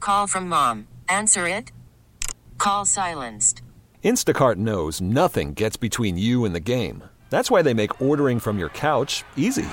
Call from mom. Answer it. Call silenced. Instacart knows nothing gets between you and the game. That's why they make ordering from your couch easy.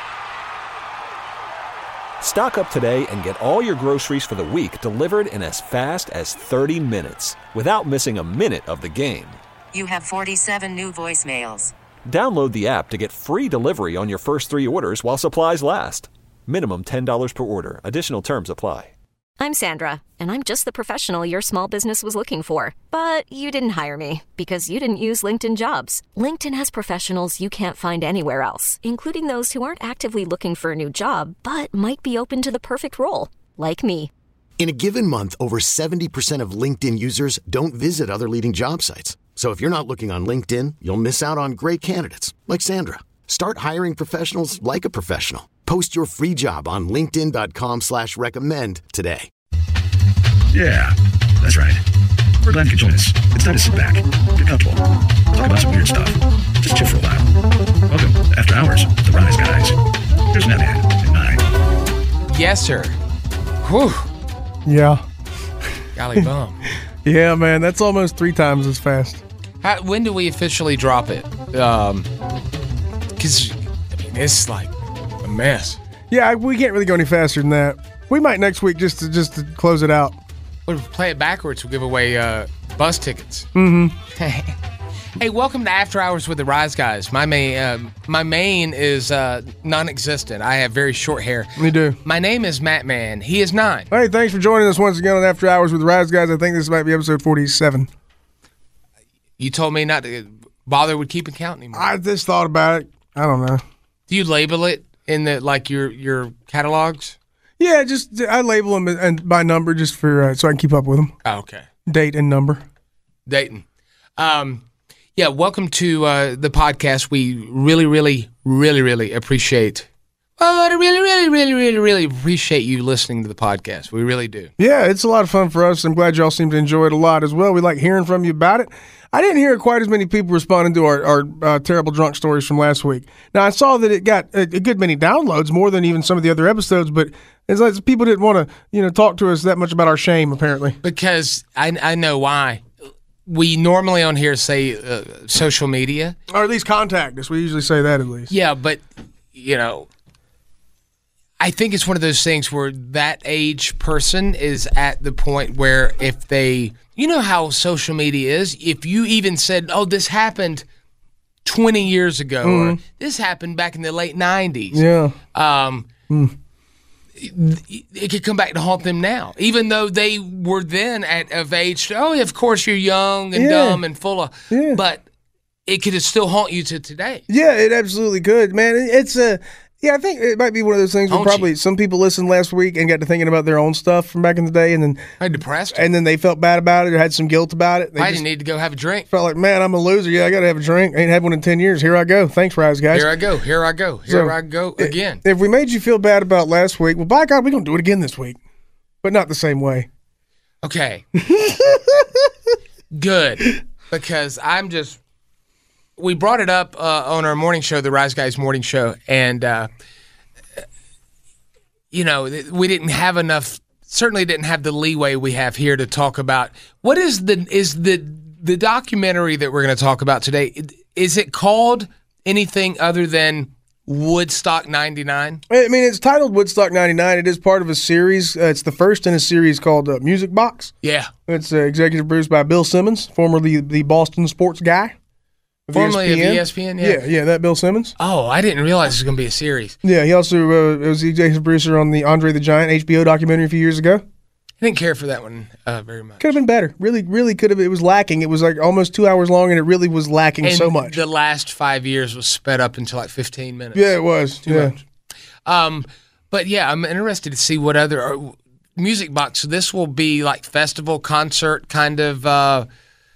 Stock up today and get all your groceries for the week delivered in as fast as 30 minutes without missing a minute of the game. You have 47 new voicemails. Download the app to get free delivery on your first 3 orders while supplies last. Minimum $10 per order. Additional terms apply. I'm Sandra, and I'm just the professional your small business was looking for. But you didn't hire me because you didn't use LinkedIn Jobs. LinkedIn has professionals you can't find anywhere else, including those who aren't actively looking for a new job, but might be open to the perfect role, like me. In a given month, over 70% of LinkedIn users don't visit other leading job sites. So if you're not looking on LinkedIn, you'll miss out on great candidates like Sandra. Start hiring professionals like a professional. Post your free job on linkedin.com/recommend today. Yeah, that's right. We're glad you could join us. It's time to sit back, get comfortable, talk about some weird stuff. Just chill for a while. Welcome to After Hours with the Rise Guys. Here's Netman and 9. Yes, sir. Whew. Yeah. Golly bum. Yeah, man, that's almost 3 times as fast. When do we officially drop it? Because, it's like a mess. Yeah, we can't really go any faster than that. We might next week just to close it out. We'll play it backwards. We'll give away bus tickets. Mm-hmm. Hey, welcome to After Hours with the Rise Guys. My mane is non-existent. I have very short hair. You do. My name is Matt Man. He is 9. Hey, thanks for joining us once again on After Hours with the Rise Guys. I think this might be episode 47. You told me not to bother with keeping count anymore. I just thought about it. I don't know. Do you label it in the your catalogs? Yeah, just I label them and by number just for so I can keep up with them. Oh, okay. Date and number. Dayton. Yeah, welcome to the podcast. We really, really, really, really appreciate. I really appreciate you listening to the podcast. We really do. Yeah, it's a lot of fun for us. I'm glad y'all seem to enjoy it a lot as well. We like hearing from you about it. I didn't hear quite as many people responding to our terrible drunk stories from last week. Now, I saw that it got a good many downloads, more than even some of the other episodes, but it's like people didn't want to, talk to us that much about our shame, apparently. Because I know why. We normally on here say social media. Or at least contact us. We usually say that at least. Yeah, but, I think it's one of those things where that age person is at the point where if they, how social media is, if you even said, oh, this happened 20 years ago, or this happened back in the late 90s. Yeah. It could come back to haunt them now, even though they were then of age. Oh, of course you're young and dumb and full of, but it could still haunt you to today. Yeah, it absolutely could, man. It's I think it might be one of those things where probably some people listened last week and got to thinking about their own stuff from back in the day, and then depressed, and then they felt bad about it or had some guilt about it. I didn't need to go have a drink. Felt like, man, I'm a loser. Yeah, I got to have a drink. I ain't had one in 10 years. Here I go. Thanks, Rise Guys. Here I go again. If we made you feel bad about last week, well, by God, we're going to do it again this week, but not the same way. Okay. Good, because we brought it up on our morning show, the Rise Guys morning show, and we didn't have enough. Certainly didn't have the leeway we have here to talk about what is the documentary that we're going to talk about today. Is it called anything other than Woodstock 99? I mean, it's titled Woodstock 99. It is part of a series. It's the first in a series called Music Box. Yeah, it's executive produced by Bill Simmons, formerly the Boston sports guy. Formerly of ESPN, yeah, that Bill Simmons. Oh, I didn't realize it was going to be a series. Yeah, he also was the executive producer on the Andre the Giant HBO documentary a few years ago. I didn't care for that one very much. Could have been better. Really could have. It was lacking. It was like almost 2 hours long, and it really was lacking so much. The last 5 years was sped up into like 15 minutes. Yeah, it was. Too much. But yeah, I'm interested to see what other Music Box. So this will be like festival, concert kind of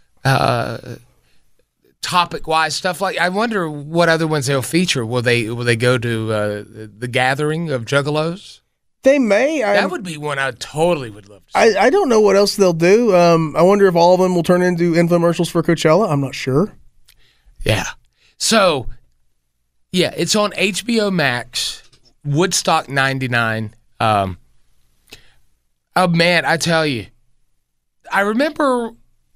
topic-wise stuff. Like, I wonder what other ones they'll feature. Will they go to the Gathering of Juggalos? They may. That would be one I totally would love to see. I don't know what else they'll do. I wonder if all of them will turn into infomercials for Coachella. I'm not sure. Yeah. So, yeah, it's on HBO Max, Woodstock 99. Oh, man, I tell you. I remember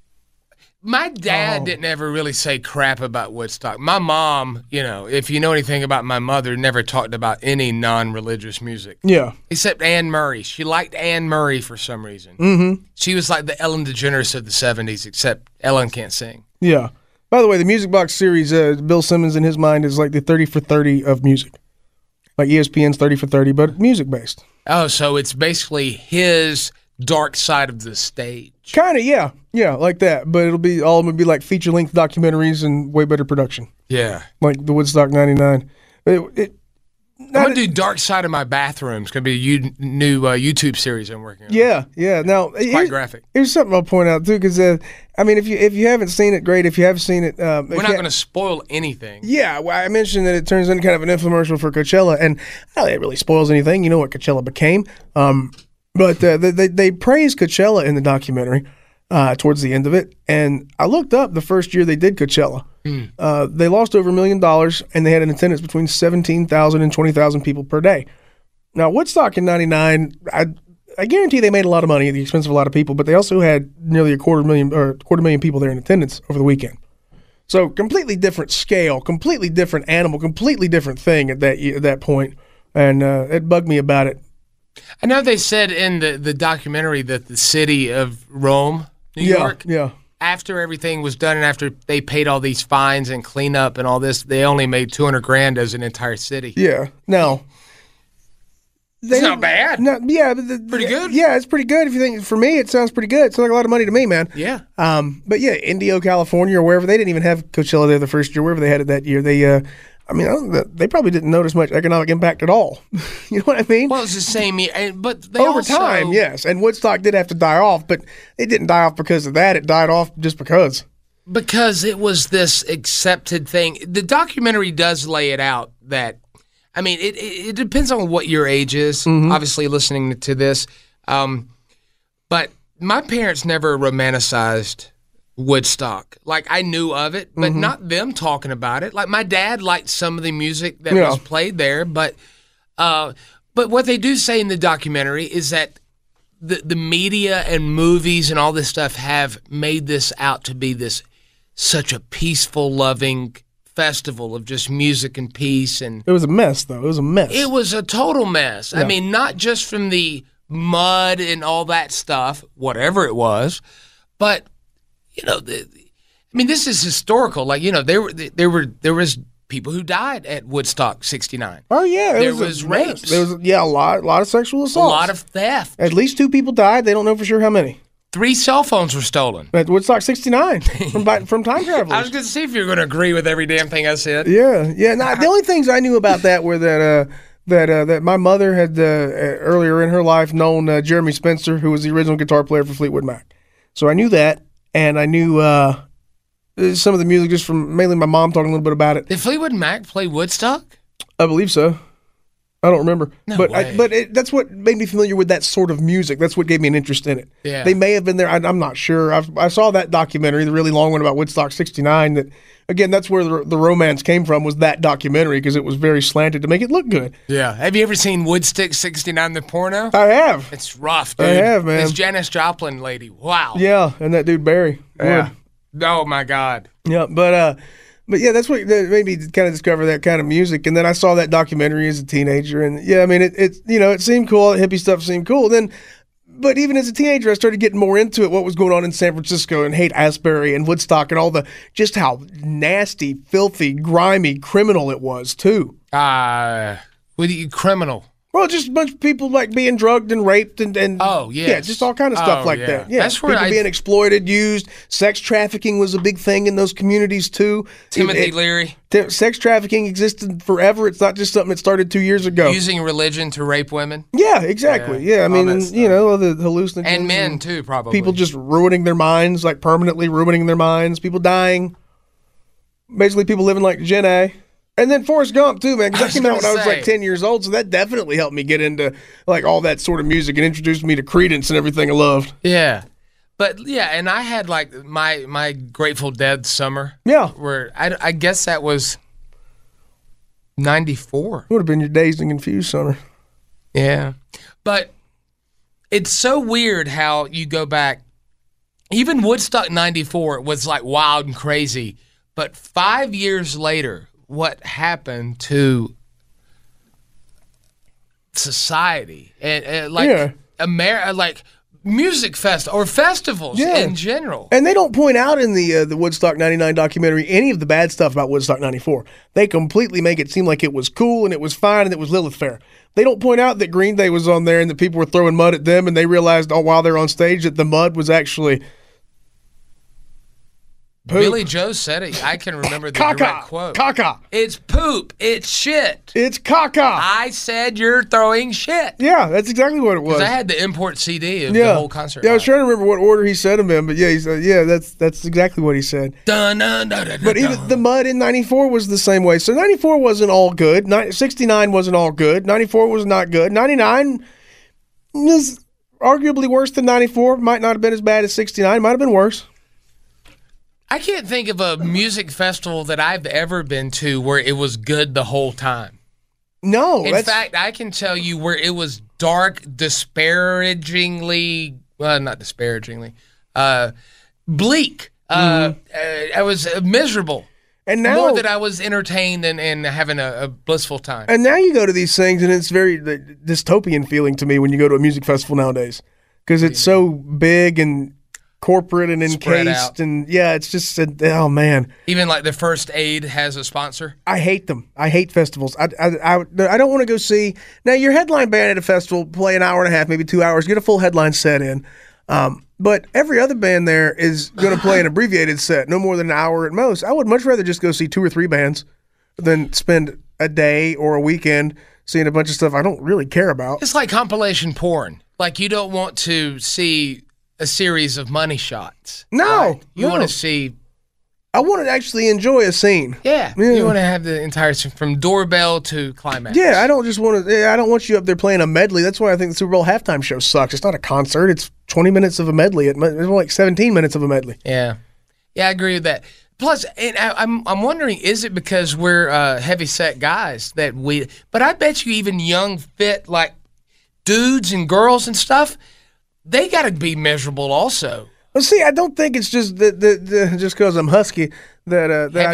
my dad didn't ever really say crap about Woodstock. My mom, if you know anything about my mother, never talked about any non-religious music. Yeah. Except Anne Murray. She liked Anne Murray for some reason. Mm-hmm. She was like the Ellen DeGeneres of the 70s, except Ellen can't sing. Yeah. By the way, the Music Box series, Bill Simmons in his mind is like the 30 for 30 of music. Like ESPN's 30 for 30, but music-based. Oh, so it's basically his dark side of the stage. Kind of, yeah. Yeah, like that. But all of them would be like feature-length documentaries and way better production. Yeah. Like the Woodstock 99. I'm going to do Dark Side of My Bathroom. It's going to be a new YouTube series I'm working on. Yeah, yeah. Now, it's quite graphic. Here's something I'll point out, too, because, if you haven't seen it, great. If you have seen it... we're not going to spoil anything. Yeah, well, I mentioned that it turns into kind of an infomercial for Coachella, and I don't think it really spoils anything. You know what Coachella became. But they praised Coachella in the documentary towards the end of it, and I looked up the first year they did Coachella. They lost over $1 million, and they had an attendance between 17,000 and 20,000 people per day. Now, Woodstock in '99, I guarantee they made a lot of money at the expense of a lot of people, but they also had nearly a quarter million people there in attendance over the weekend. So completely different scale, completely different animal, completely different thing at that point, and it bugged me about it. I know they said in the documentary that the city of Rome, New York, after everything was done and after they paid all these fines and cleanup and all this, they only made $200,000 as an entire city. Yeah. Now, it's not bad. No, yeah, pretty good. Yeah, it's pretty good. If you think, for me, it sounds pretty good. It sounds like a lot of money to me, man. Yeah. But yeah, Indio, California, or wherever, they didn't even have Coachella there the first year. Wherever they had it that year, they probably didn't notice much economic impact at all. You know what I mean? Well, it's the same year, but they over time, yes. And Woodstock did have to die off, but it didn't die off because of that. It died off just because. Because it was this accepted thing. The documentary does lay it out that, it depends on what your age is, obviously listening to this. But my parents never romanticized Woodstock. Like, I knew of it, but not them talking about it. Like, my dad liked some of the music that was played there, but what they do say in the documentary is that the media and movies and all this stuff have made this out to be such a peaceful, loving festival of just music and peace. And it was a mess, though. It was a mess. It was a total mess. Yeah. Not just from the mud and all that stuff, whatever it was, but this is historical. Like, there was people who died at Woodstock '69. Oh yeah, there was rapes. There was a lot of sexual assaults. A lot of theft. At least 2 people died. They don't know for sure how many. 3 cell phones were stolen at Woodstock '69 from time travelers. I was going to see if you were going to agree with every damn thing I said. Yeah. Now, the only things I knew about that were that my mother had earlier in her life known Jeremy Spencer, who was the original guitar player for Fleetwood Mac. So I knew that, and I knew some of the music just from mainly my mom talking a little bit about it. Did Fleetwood Mac play Woodstock? I believe so. I don't remember. No but way. That's what made me familiar with that sort of music. That's what gave me an interest in it. Yeah. They may have been there. I'm not sure. I saw that documentary, the really long one about Woodstock '69. That, again, that's where the romance came from, was that documentary, because it was very slanted to make it look good. Yeah. Have you ever seen Woodstock '69, the porno? I have. It's rough, dude. I have, man. It's Janis Joplin lady. Wow. Yeah, and that dude Barry. Yeah. Oh, my God. Yeah, but yeah, that's what made me kind of discover that kind of music. And then I saw that documentary as a teenager, and yeah, it seemed cool. Hippie stuff seemed cool. But even as a teenager, I started getting more into it. What was going on in San Francisco and Haight-Ashbury and Woodstock, and all just how nasty, filthy, grimy, criminal it was too. Criminal. Well, just a bunch of people like being drugged and raped and oh yes. Yeah, just all kind of stuff like that. Yeah, that's where people being exploited, used. Sex trafficking was a big thing in those communities too. Timothy Leary. Sex trafficking existed forever. It's not just something that started 2 years ago. Using religion to rape women. Yeah, exactly. Yeah, the hallucinogens and men too, probably. People just ruining their minds, like permanently ruining their minds. People dying. Basically, people living like Gen A. And then Forrest Gump, too, man, because that came out when I was like 10 years old, so that definitely helped me get into like all that sort of music and introduced me to Creedence and everything I loved. Yeah. But, yeah, and I had like my Grateful Dead summer. Yeah. Where I guess that was 94. Would have been your Dazed and Confused summer. Yeah. But it's so weird how you go back. Even Woodstock 94 was like wild and crazy. But 5 years later, what happened to society and like like music or festivals in general? And they don't point out in the Woodstock 99 documentary any of the bad stuff about Woodstock 94. They completely make it seem like it was cool and it was fine and it was Lilith Fair. They don't point out that Green Day was on there and that people were throwing mud at them and they realized while they're on stage that the mud was actually poop. Billy Joe said it. I can remember the direct quote. Caca. It's poop. It's shit. It's caca. I said you're throwing shit. Yeah, that's exactly what it was. Because I had the import CD of the whole concert. Yeah, I was trying to remember what order he said them in, but he said, that's exactly what he said. Dun, dun, dun, dun, but even the mud in 94 was the same way. So 94 wasn't all good. 69 wasn't all good. 94 was not good. 99 is arguably worse than 94. Might not have been as bad as 69. Might have been worse. I can't think of a music festival that I've ever been to where it was good the whole time. No. In fact, I can tell you where it was dark, disparagingly, well, not disparagingly, bleak. I was miserable. And now, more than I was entertained and having a blissful time. And now you go to these things, and it's very dystopian feeling to me when you go to a music festival nowadays. Because it's so big and corporate and encased, and it's just oh man. Even like the First Aid has a sponsor. I hate them. I hate festivals. I don't want to go see. Now your headline band at a festival play an hour and a half, maybe 2 hours, get a full headline set in. But every other band there is going to play an abbreviated set, no more than an hour at most. I would much rather just go see 2 or 3 bands than spend a day or a weekend seeing a bunch of stuff I don't really care about. It's like compilation porn. Like you don't want to see a series of money shots. No. Right? You want to see... I want to actually enjoy a scene. Yeah. You want to have the entire scene from doorbell to climax. Yeah, I don't just want to... I don't want you up there playing a medley. That's why I think the Super Bowl halftime show sucks. It's not a concert. It's 20 minutes of a medley. It's more like 17 minutes of a medley. Yeah. Yeah, I agree with that. Plus, and I'm wondering, is it because we're heavy-set guys that we... But I bet you even young, fit, like, dudes and girls and stuff... They got to be miserable also. Well, see, I don't think it's just just because I'm husky that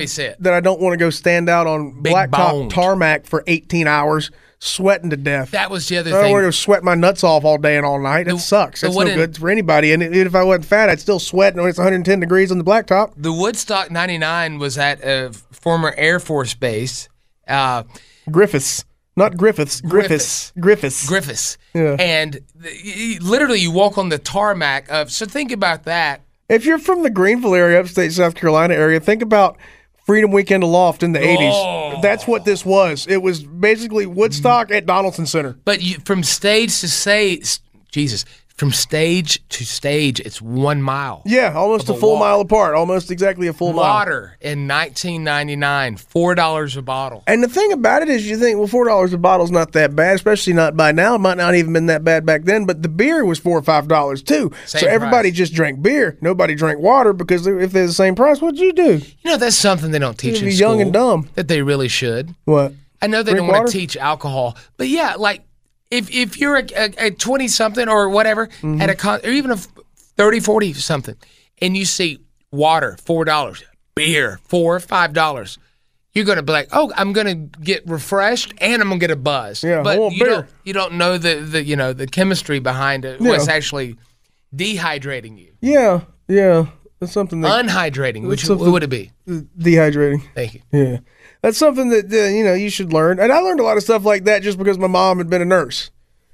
I don't want to go stand out on blacktop tarmac for 18 hours sweating to death. That was the other thing. I don't want to go sweat my nuts off all day and all night. It sucks. It's no good for anybody. And even if I wasn't fat, I'd still sweat when it's 110 degrees on the blacktop. The Woodstock 99 was at a former Air Force base. Griffiths. Not Griffiths. Griffiths. Yeah. And literally you walk on the tarmac so think about that. If you're from the Greenville area, upstate South Carolina area, think about Freedom Weekend Aloft in the 80s. That's what this was. It was basically Woodstock at Donaldson Center. But from stage to stage, from stage to stage, it's 1 mile. Yeah, almost a full mile apart. Almost exactly a full mile. Water in 1999, $4 a bottle. And the thing about it is you think, well, $4 a bottle is not that bad, especially not by now. It might not even been that bad back then, but the beer was $4 or $5 too. So everybody just drank beer. Nobody drank water because if they're the same price, what'd you do? You know, that's something they don't teach in school. Young and dumb. That they really should. What? I know they don't want to teach alcohol, but yeah, like, If you're a 20-something or whatever, at a or even a 30, 40-something, and you see water, $4, beer, $4, $5, you're going to be like, oh, I'm going to get refreshed and I'm going to get a buzz. Yeah, but you don't know the chemistry behind it, what's actually dehydrating you. Yeah. That's something that... Unhydrating, what would it be? Dehydrating. Thank you. Yeah. That's something that, you should learn. And I learned a lot of stuff like that just because my mom had been a nurse.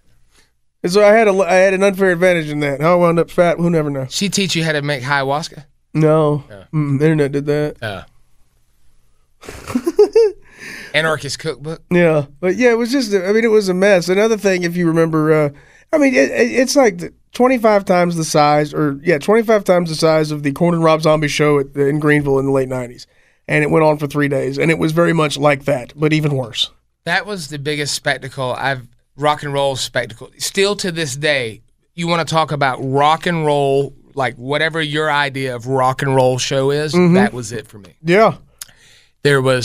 And so I had an unfair advantage in that. How I wound up fat, who never knows. She teach you how to make ayahuasca? No. The internet did that. Anarchist cookbook? Yeah. But yeah, it was just, it was a mess. Another thing, if you remember, it's like 25 times the size, 25 times the size of the Corn and Rob Zombie show in Greenville in the late 90s. And it went on for 3 days. And it was very much like that, but even worse. That was the biggest spectacle rock and roll spectacle. Still to this day, you want to talk about rock and roll, like whatever your idea of rock and roll show is, that was it for me. Yeah. There was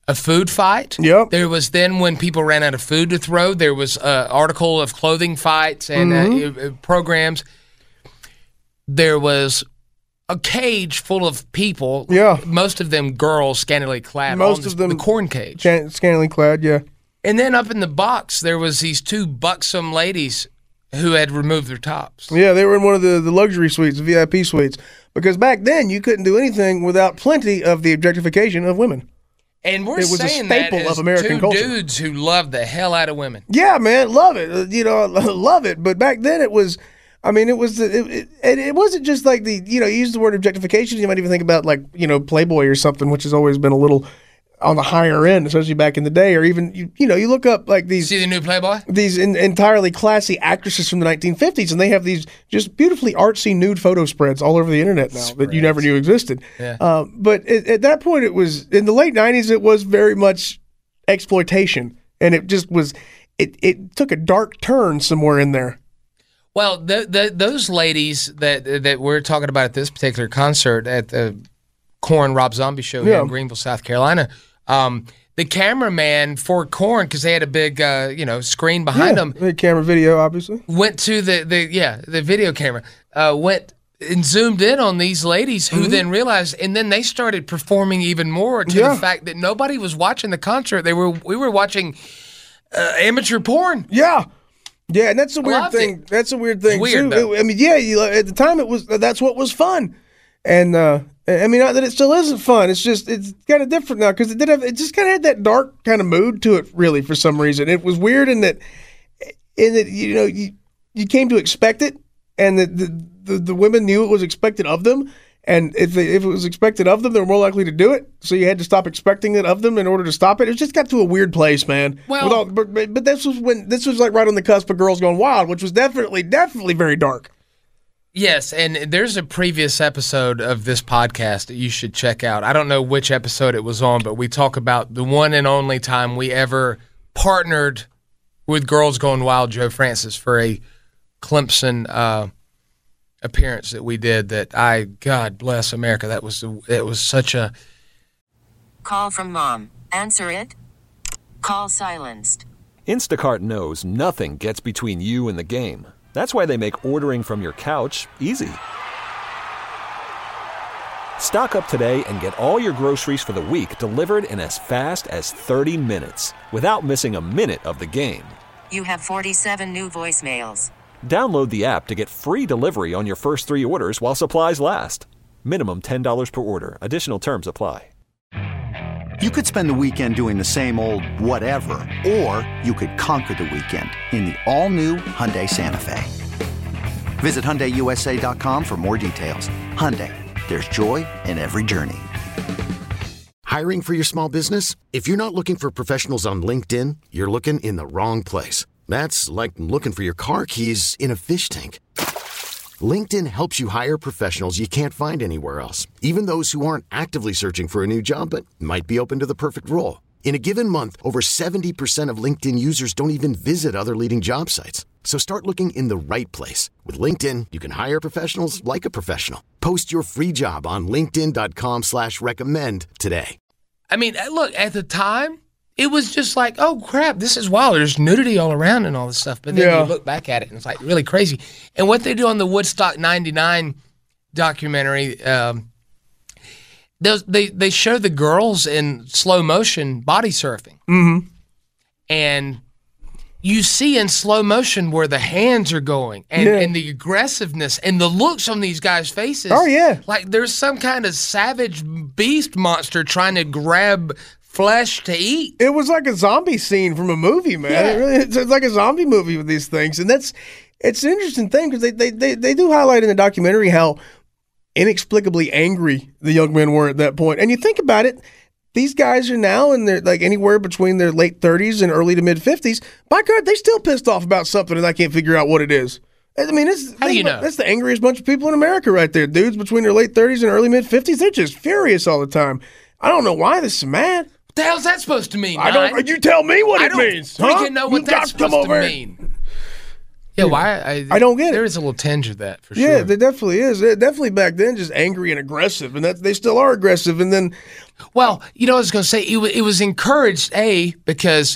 a food fight. Yep. There was then when people ran out of food to throw, there was an article of clothing fights and programs. There was a cage full of people. Yeah. Most of them girls, scantily clad. Most of them the corn cage. Scantily clad, yeah. And then up in the box, there was these two buxom ladies who had removed their tops. Yeah, they were in one of the luxury suites, the VIP suites. Because back then, you couldn't do anything without plenty of the objectification of women. And we're It was a saying that staple as of American two culture. dudes who love the hell out of women. Yeah, man, love it. Love it. But back then, it was. I mean, it wasn't just like you use the word objectification. You might even think about like Playboy or something, which has always been a little on the higher end, especially back in the day. Or even you look up like these. See the new Playboy? These entirely classy actresses from the 1950s, and they have these just beautifully artsy nude photo spreads all over the internet now that you never knew existed. Yeah. But at that point, it was in the late 90s. It was very much exploitation, and it just was. It took a dark turn somewhere in there. Well, those ladies that we're talking about at this particular concert at the Korn Rob Zombie show here in Greenville, South Carolina, the cameraman for Korn, because they had a big screen behind them, camera video, obviously, went to the video camera, went and zoomed in on these ladies who then realized, and then they started performing even more to the fact that nobody was watching the concert. We were watching amateur porn. Yeah. Yeah, and that's a weird thing. That's a weird thing. Weird, too. I mean, at the time that's what was fun, and I mean, not that it still isn't fun. It's kind of different now because it just kind of had that dark kind of mood to it. Really, for some reason, it was weird in that you came to expect it, and the women knew it was expected of them. And if it was expected of them, they were more likely to do it. So you had to stop expecting it of them in order to stop it. It just got to a weird place, man. Well, but this was like right on the cusp of Girls Gone Wild, which was definitely very dark. Yes, and there's a previous episode of this podcast that you should check out. I don't know which episode it was on, but we talk about the one and only time we ever partnered with Girls Gone Wild, Joe Francis, for a Clemson appearance that we did. God bless America. It was such a Call from mom. Answer it. Call silenced. Instacart knows nothing gets between you and the game. That's why they make ordering from your couch easy. Stock up today and get all your groceries for the week delivered in as fast as 30 minutes without missing a minute of the game. You have 47 new voicemails. Download the app to get free delivery on your first 3 orders while supplies last. Minimum $10 per order. Additional terms apply. You could spend the weekend doing the same old whatever, or you could conquer the weekend in the all-new Hyundai Santa Fe. Visit HyundaiUSA.com for more details. Hyundai, there's joy in every journey. Hiring for your small business? If you're not looking for professionals on LinkedIn, you're looking in the wrong place. That's like looking for your car keys in a fish tank. LinkedIn helps you hire professionals you can't find anywhere else, even those who aren't actively searching for a new job but might be open to the perfect role. In a given month, over 70% of LinkedIn users don't even visit other leading job sites. So start looking in the right place. With LinkedIn, you can hire professionals like a professional. Post your free job on linkedin.com/recommend today. I mean, look, at the time, it was just like, oh, crap, this is wild. There's nudity all around and all this stuff. But then you look back at it, and it's like really crazy. And what they do on the Woodstock 99 documentary, they show the girls in slow motion body surfing. Mm-hmm. And you see in slow motion where the hands are going and the aggressiveness and the looks on these guys' faces. Oh, yeah. Like there's some kind of savage beast monster trying to grab flesh to eat. It was like a zombie scene from a movie, man. Yeah. It's like a zombie movie with these things. And it's an interesting thing because they do highlight in the documentary how inexplicably angry the young men were at that point. And you think about it, these guys are now in their like anywhere between their late 30s and early to mid 50s. By God, they still pissed off about something and I can't figure out what it is. I mean, how do you know? That's the angriest bunch of people in America right there. Dudes between their late 30s and early mid 50s, they're just furious all the time. I don't know why they're so mad. What the hell's that supposed to mean? I don't. You tell me what it means. I don't freaking know what that's supposed to mean. Yeah, why? I don't get it. There is a little tinge of that for sure. Yeah, there definitely is. Definitely back then, just angry and aggressive, and they still are aggressive. And then, well, I was going to say it was encouraged, because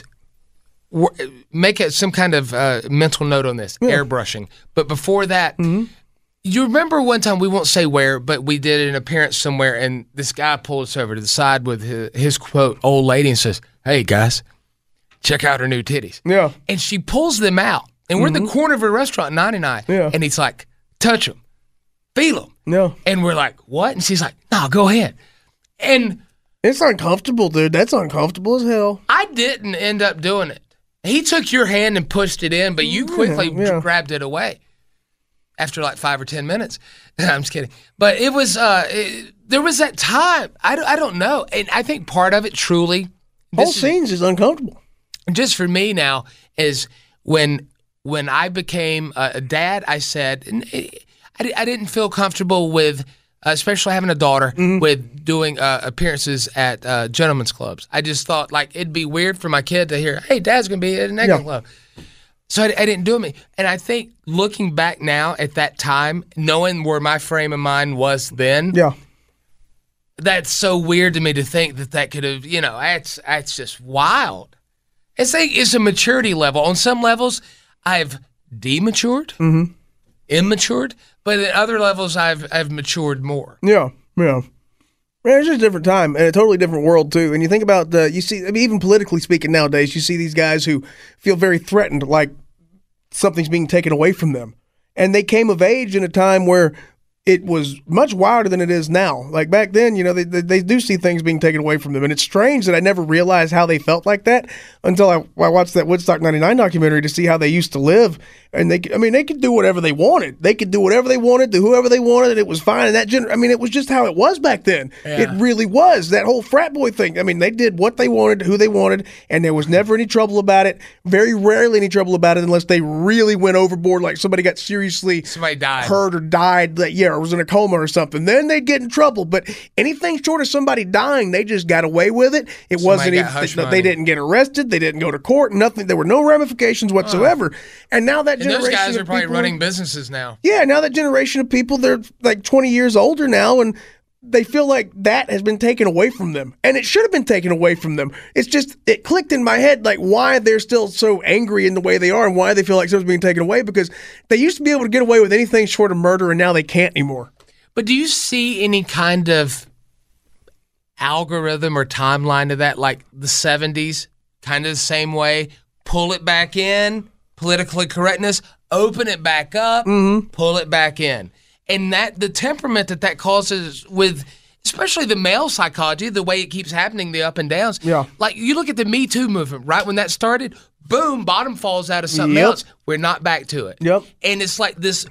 make some kind of mental note on this, airbrushing. But before that, you remember one time, we won't say where, but we did an appearance somewhere, and this guy pulled us over to the side with his quote, old lady, and says, "Hey, guys, check out her new titties." Yeah. And she pulls them out. And we're in the corner of a restaurant, 99. Yeah. And he's like, touch them. Feel them. No. And we're like, what? And she's like, no, go ahead. And it's uncomfortable, dude. That's uncomfortable as hell. I didn't end up doing it. He took your hand and pushed it in, but you quickly grabbed it away after like 5 or 10 minutes. I'm just kidding. But it was, there was that time. I don't know. And I think part of it truly. Whole scenes is uncomfortable. Just for me now is when I became a dad, I said, I didn't feel comfortable with, especially having a daughter, with doing appearances at gentlemen's clubs. I just thought, like, it'd be weird for my kid to hear, hey, Dad's going to be at a naked club. So I didn't do it. And I think looking back now at that time, knowing where my frame of mind was then, that's so weird to me to think that could have, that's just wild. It's a maturity level. On some levels, I've dematured, immatured, but at other levels, I've matured more. Yeah. Man, it's just a different time and a totally different world too. And you think about you see, even politically speaking nowadays, you see these guys who feel very threatened, like something's being taken away from them, and they came of age in a time where it was much wilder than it is now. Like back then, they do see things being taken away from them. And it's strange that I never realized how they felt like that until I watched that Woodstock 99 documentary to see how they used to live. And they could do whatever they wanted. They could do whatever they wanted to whoever they wanted, and it was fine. And it was just how it was back then. Yeah. It really was. That whole frat boy thing. They did what they wanted, who they wanted, and there was never any trouble about it. Very rarely any trouble about it unless they really went overboard, like somebody got seriously hurt or died, or was in a coma or something. Then they'd get in trouble. But anything short of somebody dying, they just got away with it. It wasn't even, they didn't get arrested. They didn't go to court. Nothing. There were no ramifications whatsoever. And now that those guys are probably running businesses now. Yeah, now that generation of people, they're like 20 years older now, and they feel like that has been taken away from them. And it should have been taken away from them. It's just, it clicked in my head, like why they're still so angry in the way they are and why they feel like something's being taken away, because they used to be able to get away with anything short of murder, and now they can't anymore. But do you see any kind of algorithm or timeline to that, like the 70s, kind of the same way? Pull it back in, politically correctness, open it back up, pull it back in. And that the temperament that causes with, especially the male psychology, the way it keeps happening, the up and downs. Yeah. Like you look at the Me Too movement, right when that started, boom, bottom falls out of something else. We're not back to it. Yep. And it's like this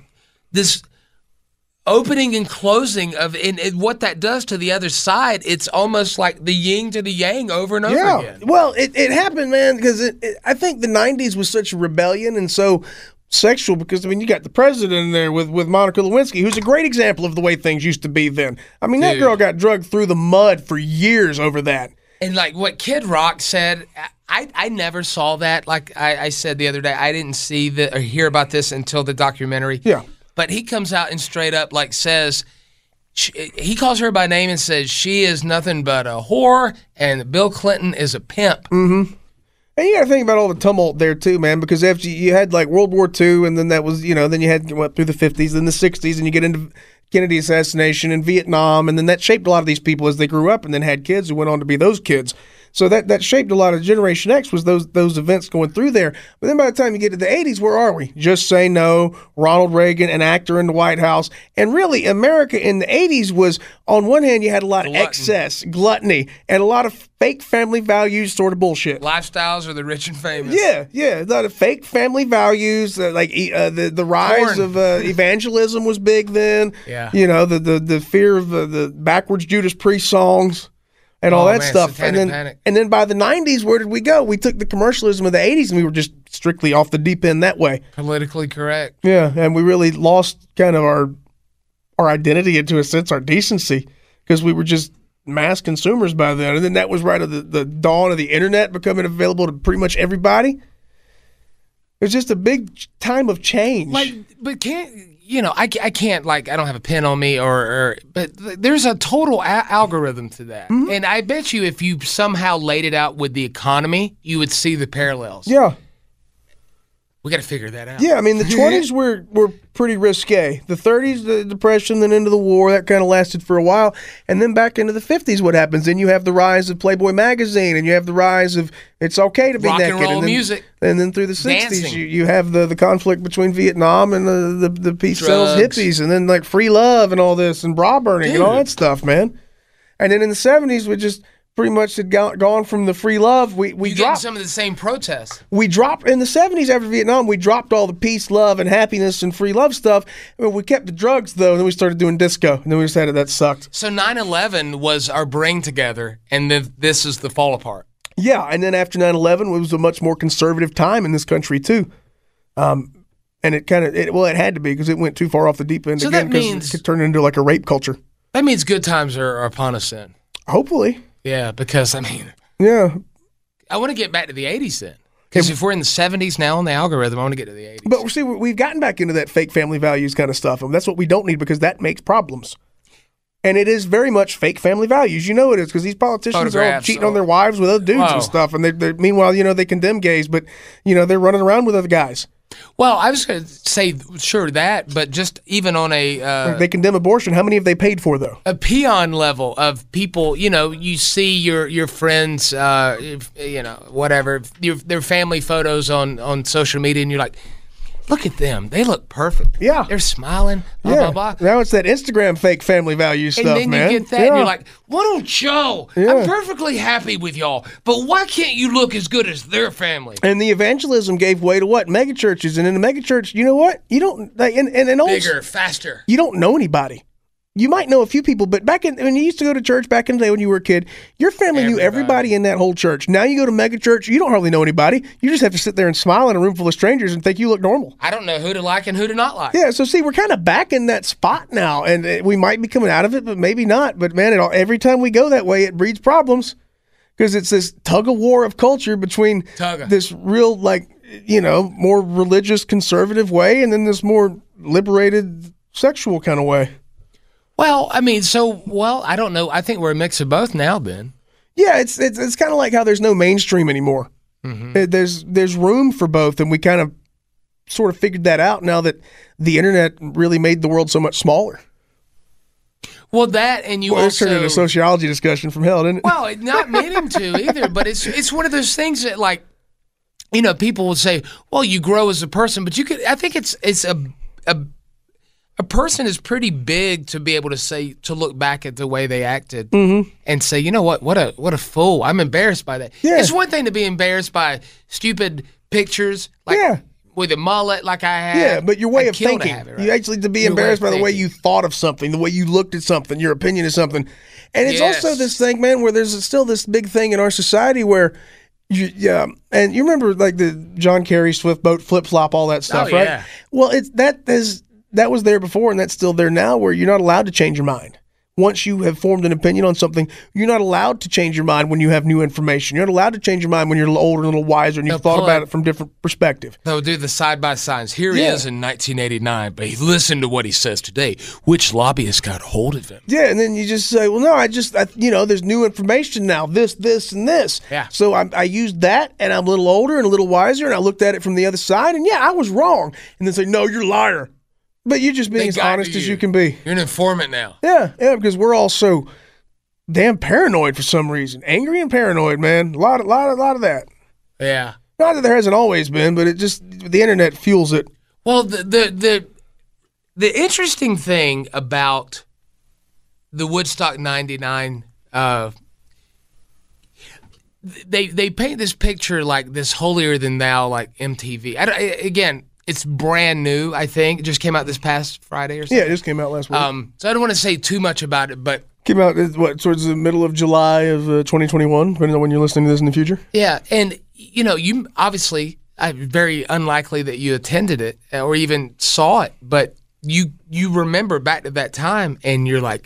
opening and closing of, and what that does to the other side, it's almost like the yin to the yang over and over again. Well, it happened, man, because I think the 90s was such a rebellion and so sexual, because you got the president in there with Monica Lewinsky, who's a great example of the way things used to be then. That girl got drugged through the mud for years over that. And like what Kid Rock said, I never saw that. Like I said the other day, I didn't see or hear about this until the documentary. Yeah. But he comes out and straight up says, he calls her by name and says she is nothing but a whore and Bill Clinton is a pimp. Mm-hmm. And you got to think about all the tumult there too, man, because after you had like World War II, and then that was, then you had went through the 50s, then the 60s, and you get into Kennedy assassination and Vietnam, and then that shaped a lot of these people as they grew up and then had kids who went on to be those kids. So that shaped a lot of Generation X, was those events going through there. But then by the time you get to the 80s, where are we? Just Say No, Ronald Reagan, an actor in the White House. And really, America in the 80s was, on one hand, you had a lot of excess, gluttony, and a lot of fake family values sort of bullshit. Lifestyles of the rich and famous. Yeah. A lot of fake family values, the rise of evangelism was big then. Yeah. The fear of the backwards Judas Priest songs. And all that stuff. And then by the 90s, where did we go? We took the commercialism of the 80s and we were just strictly off the deep end that way. Politically correct. Yeah, and we really lost kind of our identity, into a sense, our decency, because we were just mass consumers by then. And then that was right at the dawn of the internet becoming available to pretty much everybody. It was just a big time of change. But I can't, I don't have a pen on me but there's a total algorithm to that. Mm-hmm. And I bet you if you somehow laid it out with the economy, you would see the parallels. Yeah. We got to figure that out. Yeah, I mean, the 20s were pretty risque. The 30s, the Depression, then into the war, that kind of lasted for a while. And then back into the 50s, what happens? Then you have the rise of Playboy magazine, and you have the rise of it's okay to be rock naked. And roll music. And then through the 60s, you have the conflict between Vietnam and the peace sells hippies, and then like free love and all this, and bra burning and all that stuff, man. And then in the 70s, we just pretty much had gone from the free love. We dropped some of the same protests. We dropped in the 70s after Vietnam. We dropped all the peace, love, and happiness and free love stuff. We kept the drugs though, and then we started doing disco, and then we decided that sucked. So 9/11 was our bring together, and then this is the fall apart. Yeah, and then after 9/11, it was a much more conservative time in this country too. And it it had to be because it went too far off the deep end so again because it turned into like a rape culture. That means good times are upon us then. Hopefully. Yeah, because, yeah. I want to get back to the 80s then. Because if we're in the 70s now on the algorithm, I want to get to the 80s. But see, we've gotten back into that fake family values kind of stuff. And that's what we don't need because that makes problems. And it is very much fake family values. You know it is because these politicians are all cheating on their wives with other dudes and stuff. And they meanwhile, they condemn gays, but, they're running around with other guys. Well, I was going to say, sure, that, but just even on a... they condemn abortion. How many have they paid for, though? A peon level of people, you see your friends, whatever, their family photos on social media, and you're like, look at them. They look perfect. Yeah. They're smiling, blah, blah. Now it's that Instagram fake family value stuff, man. And then you get that, and you're like, what on Joe? Yeah. I'm perfectly happy with y'all, but why can't you look as good as their family? And the evangelism gave way to what? Megachurches. And in the megachurch, you know what? You don't... Bigger, faster. You don't know anybody. You might know a few people, but when you used to go to church back in the day when you were a kid, your family knew everybody in that whole church. Now you go to mega church, you don't hardly know anybody. You just have to sit there and smile in a room full of strangers and think you look normal. I don't know who to like and who to not like. Yeah, so see, we're kind of back in that spot now, and we might be coming out of it, but maybe not. But man, every time we go that way, it breeds problems because it's this tug of war of culture between this real, more religious, conservative way and then this more liberated, sexual kind of way. Well, I don't know. I think we're a mix of both now, Ben. Yeah, it's kind of like how there's no mainstream anymore. Mm-hmm. There's room for both, and we kind of sort of figured that out now that the internet really made the world so much smaller. Well, that and you also... It's turned into a sociology discussion from hell, didn't it? Well, not meaning to either, but it's one of those things that people will say, well, you grow as a person, but I think it's a person is pretty big to be able to look back at the way they acted and say, you know what a fool. I'm embarrassed by that. Yeah. It's one thing to be embarrassed by stupid pictures with a mullet like I have. Yeah, but your way of thinking. You actually to be embarrassed by the way you thought of something, the way you looked at something, your opinion of something. And it's also this thing, man, where there's still this big thing in our society where and you remember like the John Kerry Swift boat flip-flop, all that stuff, right? Yeah. Well, that was there before, and that's still there now, where you're not allowed to change your mind. Once you have formed an opinion on something, you're not allowed to change your mind when you have new information. You're not allowed to change your mind when you're a little older and a little wiser and you've thought about it from different perspective. They'll do the side-by-sides. Here he is in 1989, but listen to what he says today. Which lobbyist got hold of him? Yeah, and then you just say, well, no, there's new information now, this, and this. Yeah. So I used that, and I'm a little older and a little wiser, and I looked at it from the other side, and I was wrong. And then say, no, you're a liar. But you're just being as honest as you can be. You're an informant now. Yeah, because we're all so damn paranoid for some reason. Angry and paranoid, man. A lot of that. Yeah. Not that there hasn't always been, but the internet fuels it. Well, the interesting thing about the Woodstock 99, they paint this picture like this holier than thou, like MTV. Again. It's brand new, I think. It just came out this past Friday or something. Yeah, it just came out last week. So I don't want to say too much about it, but... Came out, towards the middle of July of 2021, depending on when you're listening to this in the future? Yeah, and, you obviously, very unlikely that you attended it or even saw it, but you remember back to that time, and you're like,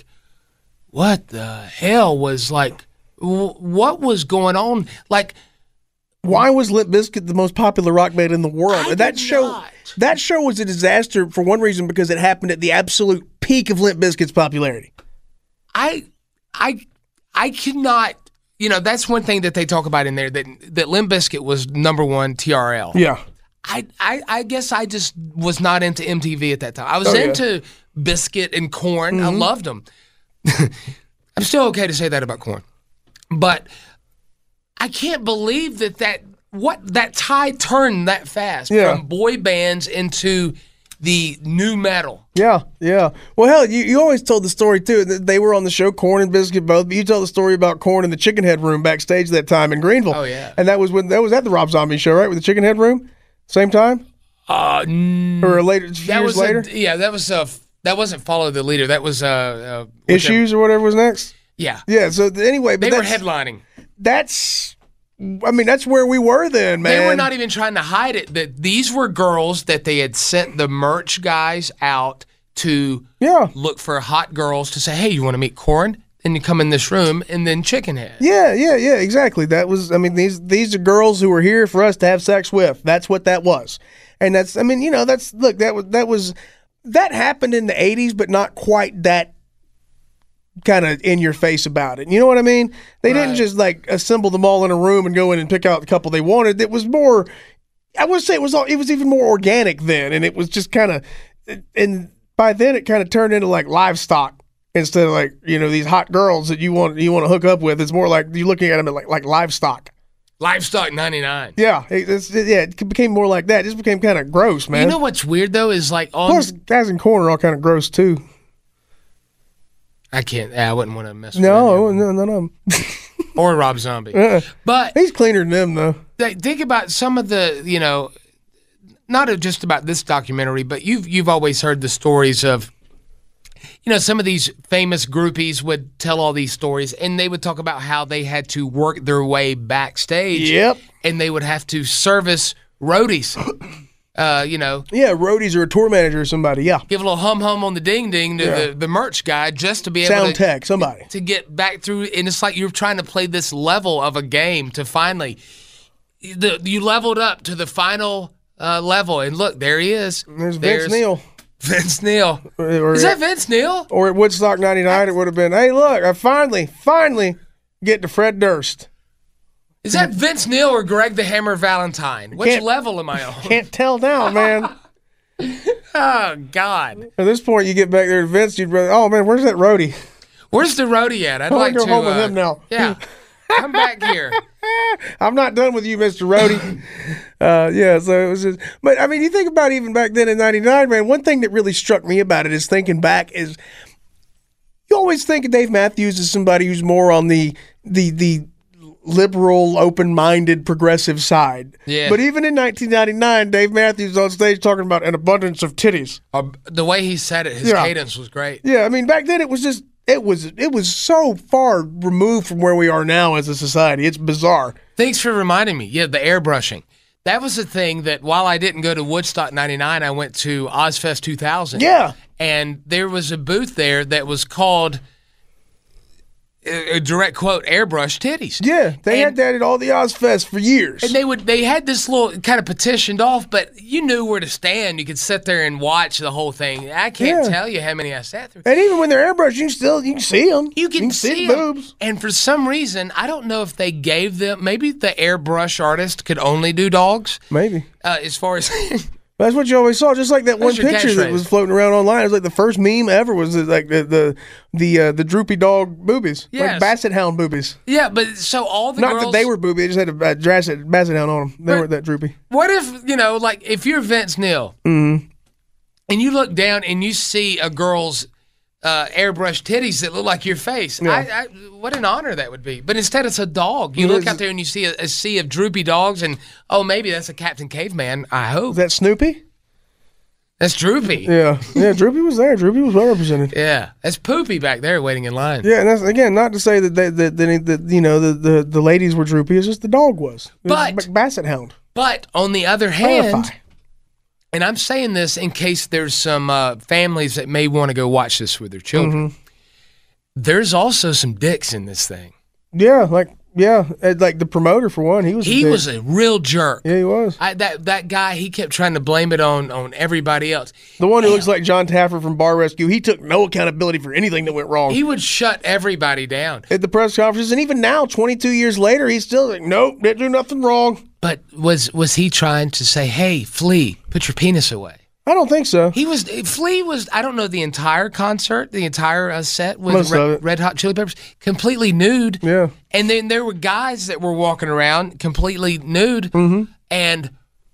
what the hell was, what was going on? Why was Limp Bizkit the most popular rock band in the world? That show was a disaster for one reason, because it happened at the absolute peak of Limp Bizkit's popularity. I cannot. That's one thing that they talk about in there, that Limp Bizkit was number one TRL. Yeah. I guess I just was not into MTV at that time. I was into Bizkit and Korn. I loved them. I'm still okay to say that about Korn. But I can't believe that tide turned that fast from boy bands into the new metal. Yeah. Well, hell, you always told the story, too. That they were on the show, Korn and Bizkit both, but you tell the story about Korn in the Chicken Head Room backstage that time in Greenville. Oh, yeah. And that was at the Rob Zombie show, right, with the Chicken Head Room? Same time? Or later, a few years later? That wasn't Follow the Leader. That was Issues or whatever was next? Yeah. Yeah, so anyway. But they were headlining. That's where we were then, man. They were not even trying to hide it. That these were girls that they had sent the merch guys out to look for hot girls to say, hey, you want to meet Korn? And you come in this room, and then Chicken Head. Yeah, exactly. That was, these are girls who were here for us to have sex with. That's what that was. And that happened in the 80s, but not quite that kind of in your face about it. You know what I mean? They didn't just assemble them all in a room and go in and pick out the couple they wanted. It was more, I would say it was even more organic then. And it was just kind of, and by then it kind of turned into livestock. Instead of these hot girls that you want to hook up with, it's more like you're looking at them like livestock. Livestock 99. Yeah, it became more like that. It just became kind of gross, man. You know what's weird though is plus guys in Korn are all kind of gross too. I can't. I wouldn't want to mess with No. Or Rob Zombie. But he's cleaner than them though. Think about some of the not just about this documentary, but you've always heard the stories of. Some of these famous groupies would tell all these stories, and they would talk about how they had to work their way backstage. Yep. And they would have to service roadies. Yeah, roadies or a tour manager or somebody, yeah. Give a little hum-hum on the ding-ding to the merch guy just to be able Sound tech, somebody. To get back through. And it's like you're trying to play this level of a game to finally, you leveled up to the final level. And look, there he is. There's Vince Neil. Vince Neil. Is that Vince Neil? Or at Woodstock 99, it would have been, hey, look, I finally get to Fred Durst. Is that Vince Neil or Greg the Hammer Valentine? Which level am I on? Can't tell now, man. Oh, God. At this point, you get back there to Vince, you'd rather, oh, man, where's that roadie? Where's the roadie at? I'd like to go home with him now. Yeah. Come back here. I'm not done with you, Mr. Roadie. So it was just, but you think about even back then in 99, man, one thing that really struck me about it is thinking back is you always think of Dave Matthews as somebody who's more on the liberal, open-minded, progressive side. Yeah. But even in 1999, Dave Matthews was on stage talking about an abundance of titties. The way he said it, his cadence was great. Yeah, back then it was just, it was so far removed from where we are now as a society. It's bizarre. Thanks for reminding me. Yeah, the airbrushing. That was a thing that while I didn't go to Woodstock 99, I went to Ozfest 2000. Yeah. And there was a booth there that was called, a direct quote, airbrush titties. Yeah, they had that at all the Ozfest for years. And they had this little kind of petitioned off, but you knew where to stand. You could sit there and watch the whole thing. I can't tell you how many I sat through. And even when they're airbrushed, you can see them. You can see the boobs. And for some reason, I don't know if they gave them, maybe the airbrush artist could only do dogs. Maybe. As far as... That's what you always saw. Just like that one picture that was floating around online. It was like the first meme ever was like the droopy dog boobies, like basset hound boobies. Yeah, but so all the not girls, that they were booby, they just had a basset hound on them. They weren't that droopy. What if if you're Vince Neil, and you look down and you see a girl's airbrush titties that look like your face? Yeah. What an honor that would be. But instead, it's a dog. You look out there and you see a sea of droopy dogs, and maybe that's a Captain Caveman. I hope. Is that Snoopy? That's Droopy. Yeah. Droopy was there. Droopy was well represented. Yeah, that's Poopy back there waiting in line. Yeah, and that's again not to say that the ladies were droopy. It's just the dog was. But basset hound. But on the other hand. And I'm saying this in case there's some families that may want to go watch this with their children. There's also some dicks in this thing. Yeah, like Yeah, like the promoter for one, he was a real jerk. Yeah, he was. That guy, he kept trying to blame it on everybody else. The one who looks like John Taffer from Bar Rescue, he took no accountability for anything that went wrong. He would shut everybody down at the press conferences, and even now, 22 years later, he's still like, nope, didn't do nothing wrong. But was he trying to say, hey, Flea, put your penis away? I don't think so. Flea was, I don't know, the entire concert, the entire set with Red Hot Chili Peppers, completely nude. Yeah. And then there were guys that were walking around completely nude, and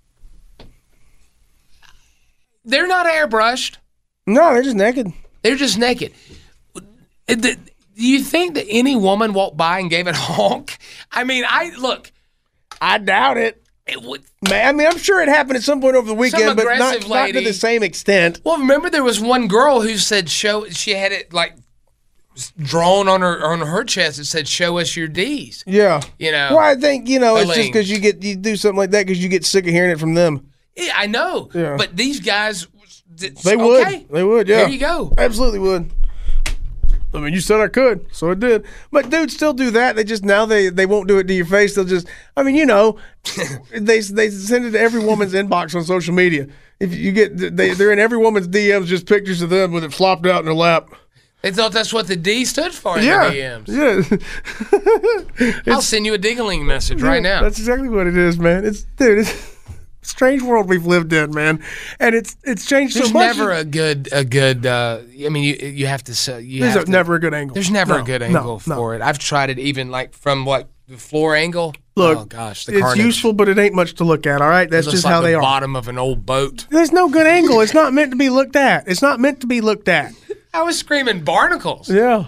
they're not airbrushed. No, they're just naked. They're just naked. Do you think that any woman walked by and gave it a honk? I mean, I doubt it. It would. I mean, I'm sure it happened at some point over the weekend, but not to the same extent. Well, remember there was one girl who said she had it like drawn on her chest. It said, "Show us your D's." Yeah. You know. Well, I think it's just because you do something like that because you get sick of hearing it from them. Yeah, I know. Yeah. But these guys, they would. They would. Yeah. There you go. Absolutely would. I mean, you said I could, so I did. But dudes still do that. They just now they won't do it to your face. They'll just, I mean, they send it to every woman's inbox on social media. If you get, they're in every woman's DMs, just pictures of them with it flopped out in their lap. They thought that's what the D stood for in the DMs. Yeah. I'll send you a ding-a-ling message right now. That's exactly what it is, man. It's strange world we've lived in, man, and it's changed so much. There's never a good. I mean, you have to say there's never a good angle. There's never a good angle for it. I've tried it even like from the floor angle. Look, oh gosh, it's carnage. useful, but it ain't much to look at. All right, that's just how they are. Bottom of an old boat. There's no good angle. It's not meant to be looked at. It's not meant to be looked at. I was screaming barnacles. Yeah.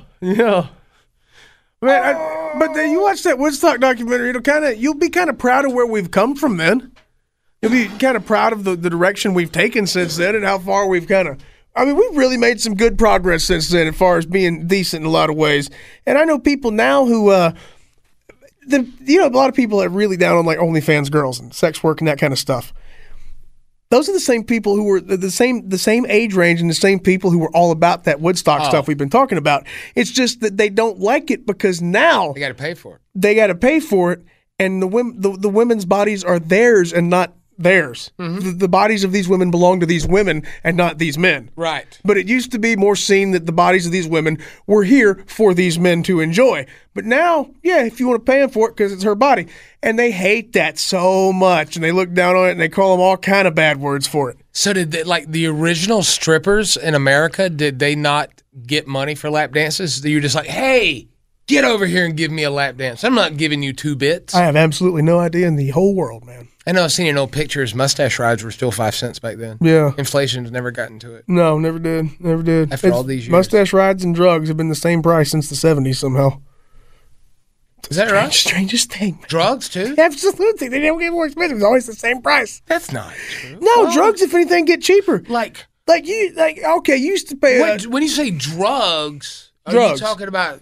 Man, but then you watch that Woodstock documentary. You'll be kind of proud of where we've come from. Then you'll be kind of proud of the direction we've taken since then, and how far we've kind of. I mean, we've really made some good progress since then, as far as being decent in a lot of ways. And I know people now who, a lot of people are really down on like OnlyFans girls and sex work and that kind of stuff. Those are the same people who were the same age range and the same people who were all about that Woodstock stuff we've been talking about. It's just that they don't like it because now they got to pay for it. They got to pay for it, and the women's bodies are theirs and not theirs. Mm-hmm. The bodies of these women belong to these women and not these men. Right. But it used to be more seen that the bodies of these women were here for these men to enjoy. But now, yeah, if you want to pay them for it because it's her body. And they hate that so much, and they look down on it, and they call them all kind of bad words for it. So did the original strippers in America, did they not get money for lap dances? You're just like, hey, get over here and give me a lap dance. I'm not giving you 2 bits. I have absolutely no idea in the whole world, man. I know I've seen in old pictures, mustache rides were still 5 cents back then. Yeah. Inflation's never gotten to it. No, never did. After all these years. Mustache rides and drugs have been the same price since the 70s somehow. Is that right? Strangest thing. Drugs, too? Absolutely. They don't get more expensive. It's always the same price. That's not true. No, drugs, if anything, get cheaper. You used to pay... when you say drugs, are you talking about...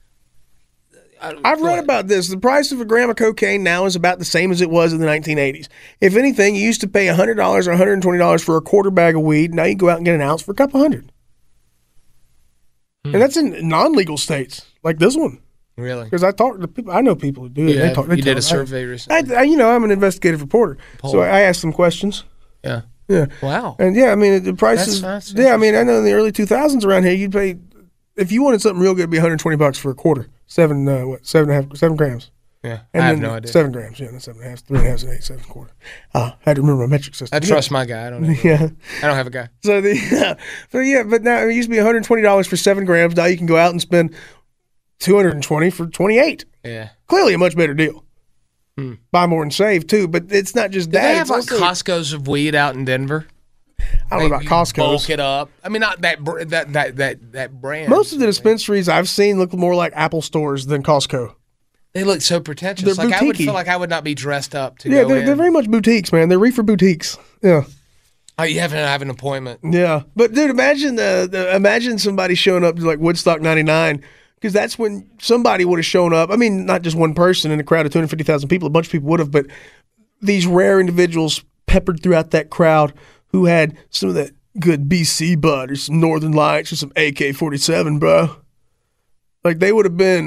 I've read about this. The price of a gram of cocaine now is about the same as it was in the 1980s. If anything, you used to pay $100 or $120 for a quarter bag of weed. Now you can go out and get an ounce for a couple $100. And that's in non-legal states, like this one. Really? Because I talk to people. I know people who do it. Yeah, you did a survey recently. I'm an investigative reporter, so I asked them questions. Yeah. Yeah. Wow. And yeah, I mean the prices. That's yeah, I mean I know in the early 2000s around here, you'd pay if you wanted something real good, it'd be $120 for a quarter. 7 grams. Yeah, and I have no idea. 7 grams, yeah, not 7.5, 3.5, and 8, 7 quarter. I had to remember my metric system. I trust my guy. I don't have I don't have a guy. So but now it used to be $120 for 7 grams. Now you can go out and spend $220 for 28. Yeah, clearly a much better deal. Buy more and save too, but it's not just that. They have like Costco's of weed out in Denver. I don't know about Costco's. Bulk it up. I mean, not that brand. Most of the dispensaries I've seen look more like Apple stores than Costco. They look so pretentious. They're like boutique-y. I would feel like I would not be dressed up to go in. They're very much boutiques, man. They're reefer boutiques. Yeah. Oh, you have to have an appointment. Yeah, but dude, imagine somebody showing up to like Woodstock '99. Because that's when somebody would have shown up. I mean, not just one person in a crowd of 250,000 people. A bunch of people would have, but these rare individuals peppered throughout that crowd who had some of that good BC bud or some Northern Lights or some AK-47, bro. Like, they would have been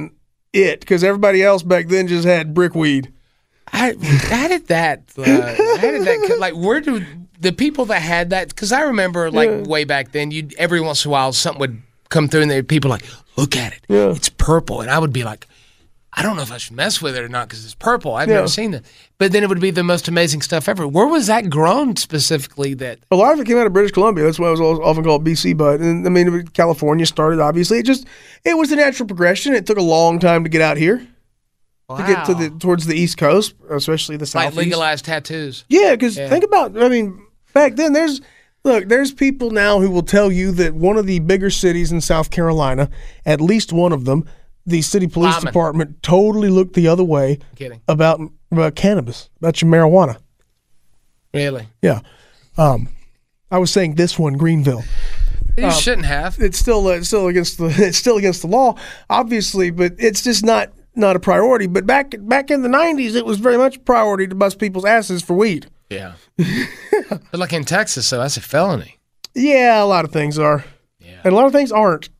it because everybody else back then just had brickweed. How did that like, where do the people that had that, because I remember like way back then, every once in a while something would come through and people like, look at it, it's purple, and I would be like, I don't know if I should mess with it or not because it's purple. I've never seen it. But then it would be the most amazing stuff ever. Where was that grown specifically? That a lot of it came out of British Columbia. That's why it was often called BC bud. And I mean, California started, obviously. It was the natural progression. It took a long time to get out here. Wow. To get towards the East Coast, especially the Southeast. Like legalized tattoos. Yeah, because think about, I mean, back then there's people now who will tell you that one of the bigger cities in South Carolina, at least one of them, the city police department totally looked the other way about cannabis, about your marijuana. Really? Yeah. I was saying this one, Greenville. You shouldn't have. It's still against the law, obviously, but it's just not a priority. But back in the 90s, it was very much a priority to bust people's asses for weed. Yeah. But like in Texas, so that's a felony. Yeah, a lot of things are. Yeah. And a lot of things aren't.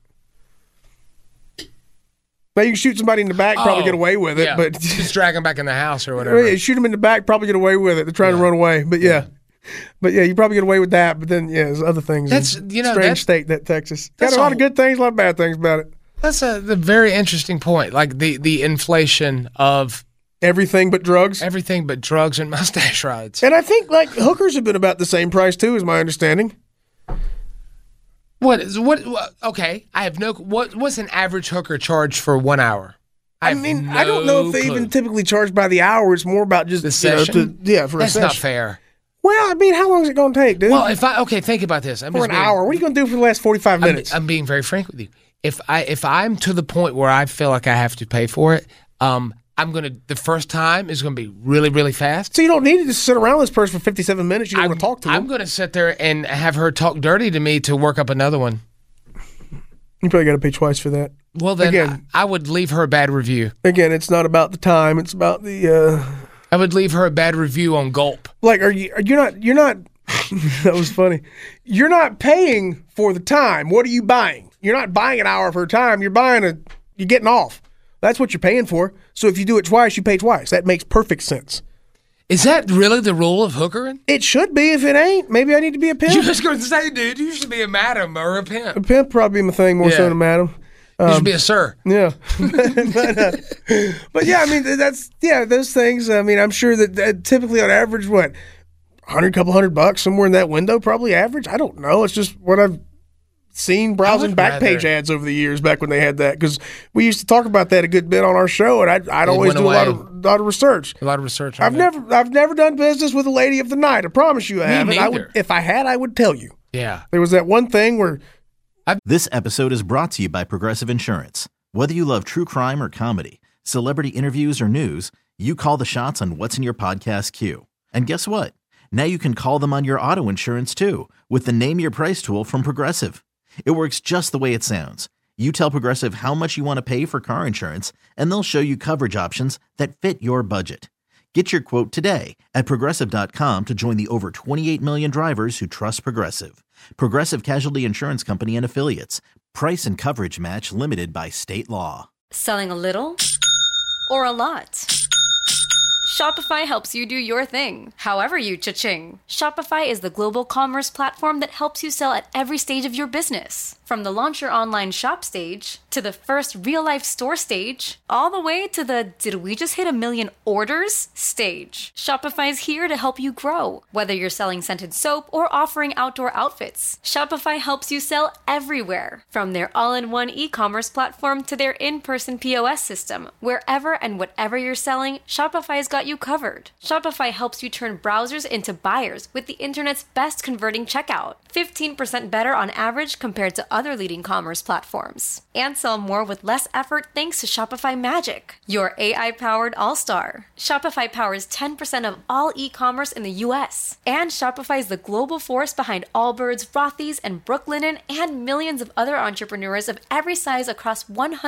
Now, you can shoot somebody in the back, probably get away with it, but just drag them back in the house or whatever. Yeah, shoot them in the back, probably get away with it. They're trying to run away, but you probably get away with that. But then, there's other things. That's strange state that Texas got a lot of good things, a lot of bad things about it. That's the very interesting point. Like the inflation of everything but drugs, and mustache rides. And I think like hookers have been about the same price too, is my understanding. Okay, I have no. What's an average hooker charge for 1 hour? I don't know if they even typically charge by the hour. It's more about just the session. For a That's session. Not fair. Well, I mean, how long is it going to take, dude? Well, think about this. For an hour, what are you going to do for the last 45 minutes? I'm being very frank with you. If I'm to the point where I feel like I have to pay for it, the first time is going to be really, really fast. So you don't need to just sit around with this person for 57 minutes. You don't want to talk to them. I'm going to sit there and have her talk dirty to me to work up another one. You probably got to pay twice for that. Well, then again, I would leave her a bad review. Again, it's not about the time. It's about the... I would leave her a bad review on Gulp. Like, you're not... That was funny. You're not paying for the time. What are you buying? You're not buying an hour of her time. You're getting off. That's what you're paying for. So if you do it twice, you pay twice. That makes perfect sense. Is that really the rule of hookering? It should be. If it ain't, maybe I need to be a pimp. You was going to say, dude, you should be a madam or a pimp. A pimp probably my thing more so than a madam. You should be a sir. Yeah. But yeah, I mean, those things. I mean, I'm sure that typically on average, what, couple $100 somewhere in that window, probably average? I don't know. It's just what I've seen browsing Backpage ads over the years back when they had that, because we used to talk about that a good bit on our show, and I'd always do a lot of research. A lot of research. I've never done business with a lady of the night. I promise you I haven't. If I had, I would tell you. Yeah. There was that one thing where. This episode is brought to you by Progressive Insurance. Whether you love true crime or comedy, celebrity interviews or news, you call the shots on what's in your podcast queue. And guess what? Now you can call them on your auto insurance too, with the Name Your Price tool from Progressive. It works just the way it sounds. You tell Progressive how much you want to pay for car insurance, and they'll show you coverage options that fit your budget. Get your quote today at Progressive.com to join the over 28 million drivers who trust Progressive. Progressive Casualty Insurance Company and Affiliates. Price and coverage match limited by state law. Selling a little or a lot? Shopify helps you do your thing, however you cha-ching. Shopify is the global commerce platform that helps you sell at every stage of your business. From the launch your online shop stage, to the first real-life store stage, all the way to the did we just hit 1 million orders stage. Shopify is here to help you grow. Whether you're selling scented soap or offering outdoor outfits, Shopify helps you sell everywhere. From their all-in-one e-commerce platform to their in-person POS system, wherever and whatever you're selling, Shopify's got you covered. Shopify helps you turn browsers into buyers with the internet's best converting checkout. 15% better on average compared to other leading commerce platforms. And sell more with less effort thanks to Shopify Magic, your AI-powered all-star. Shopify powers 10% of all e-commerce in the US. And Shopify is the global force behind Allbirds, Rothy's, and Brooklinen, and millions of other entrepreneurs of every size across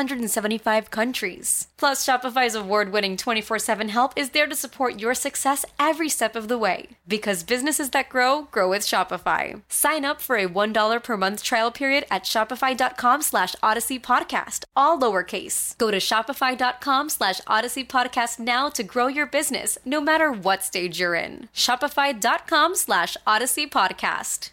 175 countries. Plus, Shopify's award-winning 24/7 help is there to support your success every step of the way. Because businesses that grow, grow with Shopify. Sign up for a $1 per month trial period at at shopify.com/Odyssey Podcast, all lowercase. Go to shopify.com/Odyssey Podcast now to grow your business, no matter what stage you're in. Shopify.com/Odyssey Podcast.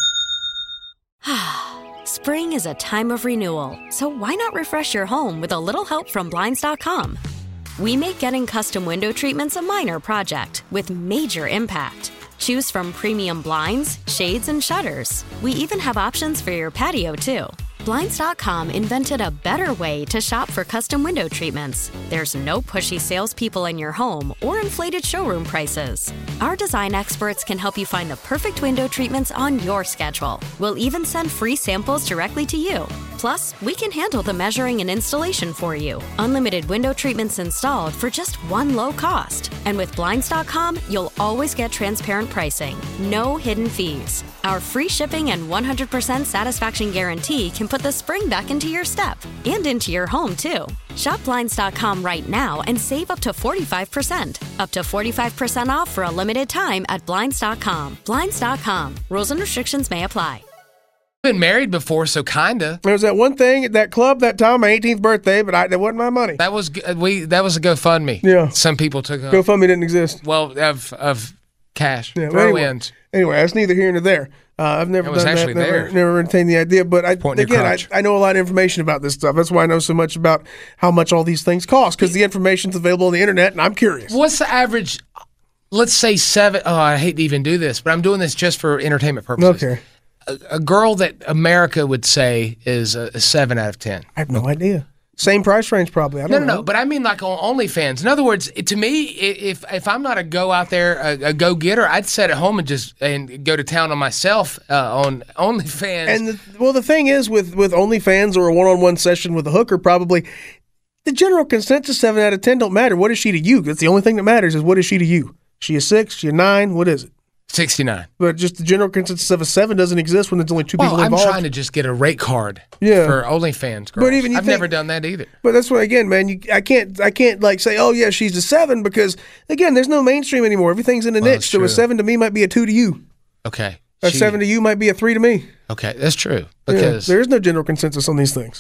Spring is a time of renewal, so why not refresh your home with a little help from Blinds.com? We make getting custom window treatments a minor project with major impact. Choose from premium blinds, shades, and shutters. We even have options for your patio, too. Blinds.com invented a better way to shop for custom window treatments. There's no pushy salespeople in your home or inflated showroom prices. Our design experts can help you find the perfect window treatments on your schedule. We'll even send free samples directly to you. Plus, we can handle the measuring and installation for you. Unlimited window treatments installed for just one low cost. And with Blinds.com, you'll always get transparent pricing. No hidden fees. Our free shipping and 100% satisfaction guarantee can put the spring back into your step and into your home, too. Shop Blinds.com right now and save up to 45%. Up to 45% off for a limited time at Blinds.com. Blinds.com. Rules and restrictions may apply. Been married before, so kinda. There was that one thing at that club that time, my 18th birthday, but that wasn't my money. That was a GoFundMe. Yeah. Some people took up. GoFundMe didn't exist. Well, of cash. Yeah, Throw-ins. Anyway, that's neither here nor there. I've never done that. Never entertained the idea, but I know a lot of information about this stuff. That's why I know so much about how much all these things cost, because the information's available on the internet, and I'm curious. What's the average? Let's say 7. Oh, I hate to even do this, but I'm doing this just for entertainment purposes. Okay. A girl that America would say is a 7 out of 10. I have no idea. Same price range, probably. I don't know. No, but I mean like on OnlyFans. In other words, to me, if I'm not a go out there, a go getter, I'd sit at home and go to town on myself on OnlyFans. And the thing is with OnlyFans or a one-on-one session with a hooker, probably the general consensus 7 out of 10 don't matter. What is she to you? That's the only thing that matters is what is she to you? She a 6? She a 9? What is it? 69. But just the general consensus of a 7 doesn't exist when there's only 2 people involved. I'm trying to just get a rate card for OnlyFans girls. But even I've never done that either. But that's why, again, man, I can't like say, oh yeah, she's a 7, because again, there's no mainstream anymore. Everything's in a niche. So a 7 to me might be a 2 to you. Okay. A 7 to you might be a 3 to me. Okay, that's true. Because there is no general consensus on these things.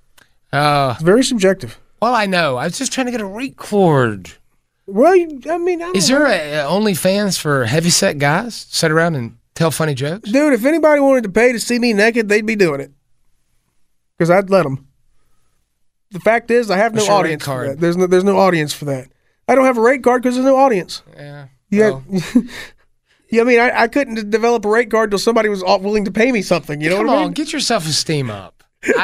It's very subjective. Well, I know. I was just trying to get a rate card. Well, I don't Is there a OnlyFans for heavyset guys? Sit around and tell funny jokes? Dude, if anybody wanted to pay to see me naked, they'd be doing it. Because I'd let them. The fact is, I have no audience for that. There's no audience for that. I don't have a rate card because there's no audience. Yeah. Yeah. I mean, I couldn't develop a rate card till somebody was willing to pay me something. You know what I mean? Come on, get your self-esteem up.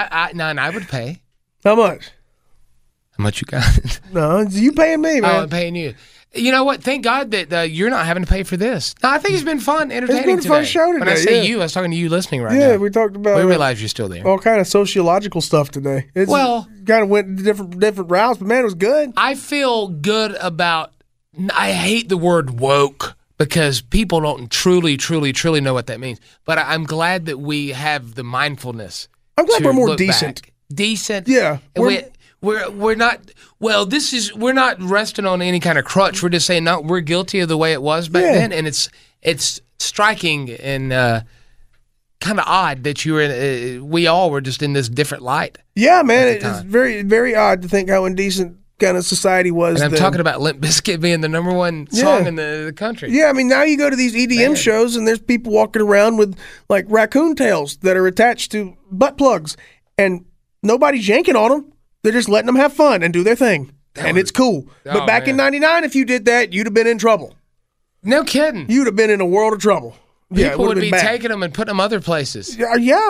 I would pay. How much? How much you got? No, you paying me, man. Oh, I'm paying you. You know what? Thank God that you're not having to pay for this. No, I think it's been fun, entertaining It's been a fun show today. When I say you, I was talking to you listening right now. Yeah, we talked about. We realize you're still there. All kind of sociological stuff today. It's kind of went different routes, but man, it was good. I feel good about. I hate the word woke because people don't truly know what that means. But I'm glad that we have the mindfulness. I'm glad we're more decent. Back. Decent. Yeah. We're not. Well, we're not resting on any kind of crutch. We're just saying no. We're guilty of the way it was back then, and it's striking and kind of odd that we all were just in this different light. Yeah, man, it's very very odd to think how indecent kind of society was. And I'm talking about Limp Bizkit being the number one song in the country. Yeah, I mean now you go to these EDM shows and there's people walking around with like raccoon tails that are attached to butt plugs, and nobody's yanking on them. They're just letting them have fun and do their thing. It's cool. But back in 99, if you did that, you'd have been in trouble. No kidding. You'd have been in a world of trouble. People would be taking them and putting them other places. Yeah.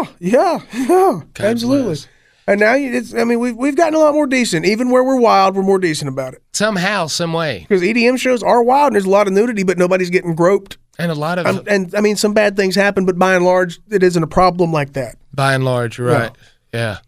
Absolutely. And now, we've gotten a lot more decent. Even where we're wild, we're more decent about it. Somehow, some way. Because EDM shows are wild, and there's a lot of nudity, but nobody's getting groped. And a lot of... some bad things happen, but by and large, it isn't a problem like that. By and large, you're right. Yeah.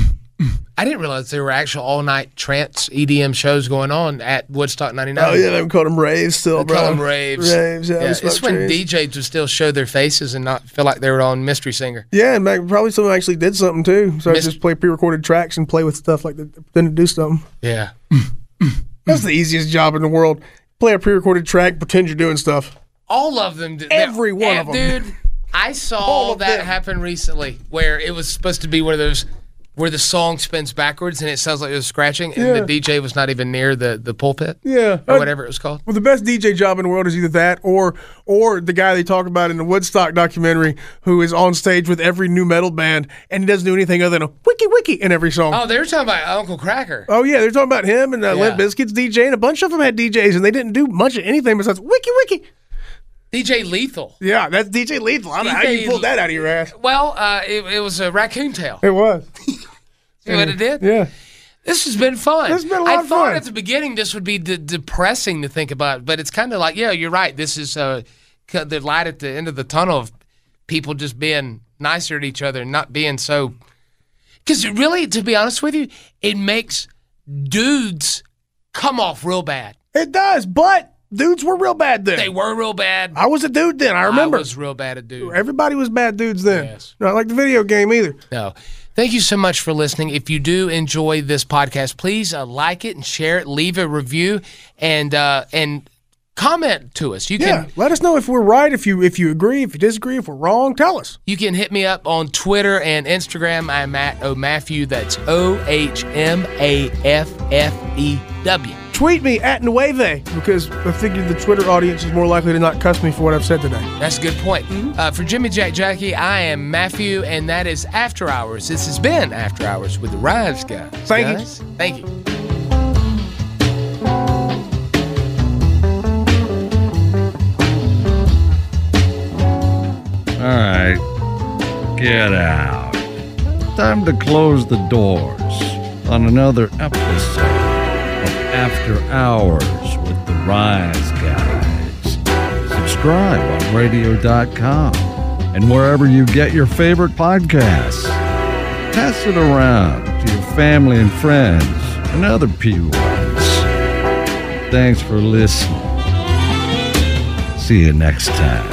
I didn't realize there were actual all-night trance EDM shows going on at Woodstock 99. Oh, yeah, they call them raves still, bro. They call them raves. Raves, yeah. It's when DJs would still show their faces and not feel like they were on Mystery Singer. Yeah, and probably someone actually did something, too. So I just play pre-recorded tracks and play with stuff like that, pretend to do something. Yeah. That's the easiest job in the world. Play a pre-recorded track, pretend you're doing stuff. All of them. Every one of them. Dude, I saw that happen recently, where it was supposed to be one of those where the song spins backwards and it sounds like it was scratching, and the DJ was not even near the pulpit, or whatever it was called. Well, the best DJ job in the world is either that or the guy they talk about in the Woodstock documentary who is on stage with every new metal band and he doesn't do anything other than a wiki in every song. Oh, they were talking about Uncle Cracker. Oh, yeah, they're talking about him and Limp Bizkit's DJ, and a bunch of them had DJs, and they didn't do much of anything besides wiki. DJ Lethal. Yeah, that's DJ Lethal. I don't know how you pulled that out of your ass. Well, it was a raccoon tail. It was. See what it did? Yeah. This has been fun. This has been a lot of fun. I thought at the beginning this would be depressing to think about, but it's kind of like, yeah, you're right. This is the light at the end of the tunnel of people just being nicer to each other and not being so... Because really, to be honest with you, it makes dudes come off real bad. It does, but dudes were real bad then. They were real bad. I was a dude then. I remember. I was real bad at dude. Everybody was bad dudes then. Yes. Not like the video game either. No. Thank you so much for listening. If you do enjoy this podcast, please like it and share it, leave a review, and comment to us. You can let us know if we're right, if you agree, if you disagree, if we're wrong. Tell us. You can hit me up on Twitter and Instagram. I'm at O'Maffew. That's OHMAFFEW. Tweet me at Nueve, because I figure the Twitter audience is more likely to not cuss me for what I've said today. That's a good point. For Jimmy Jack Jackie, I am Maffew, and that is After Hours. This has been After Hours with the Rise Guys. Thank you. Thank you. All right, get out. Time to close the doors on another episode of After Hours with the Rise Guys. Subscribe on radio.com and wherever you get your favorite podcasts. Pass it around to your family and friends and other P1s. Thanks for listening. See you next time.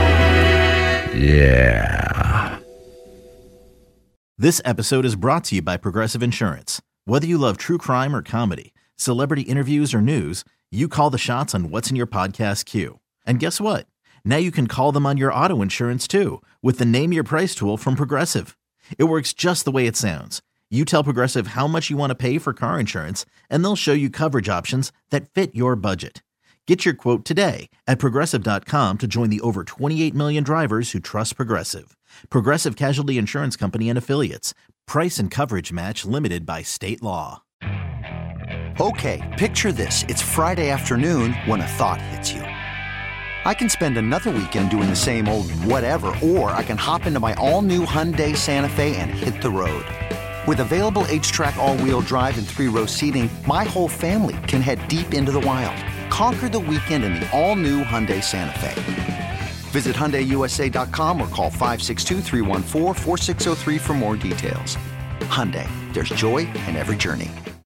Yeah. This episode is brought to you by Progressive Insurance. Whether you love true crime or comedy, celebrity interviews or news, you call the shots on what's in your podcast queue. And guess what? Now you can call them on your auto insurance too with the Name Your Price tool from Progressive. It works just the way it sounds. You tell Progressive how much you want to pay for car insurance, and they'll show you coverage options that fit your budget. Get your quote today at Progressive.com to join the over 28 million drivers who trust Progressive. Progressive Casualty Insurance Company and Affiliates. Price and coverage match limited by state law. Okay, picture this. It's Friday afternoon when a thought hits you. I can spend another weekend doing the same old whatever, or I can hop into my all-new Hyundai Santa Fe and hit the road. With available H-Track all-wheel drive and 3-row seating, my whole family can head deep into the wild. Conquer the weekend in the all-new Hyundai Santa Fe. Visit HyundaiUSA.com or call 562-314-4603 for more details. Hyundai, there's joy in every journey.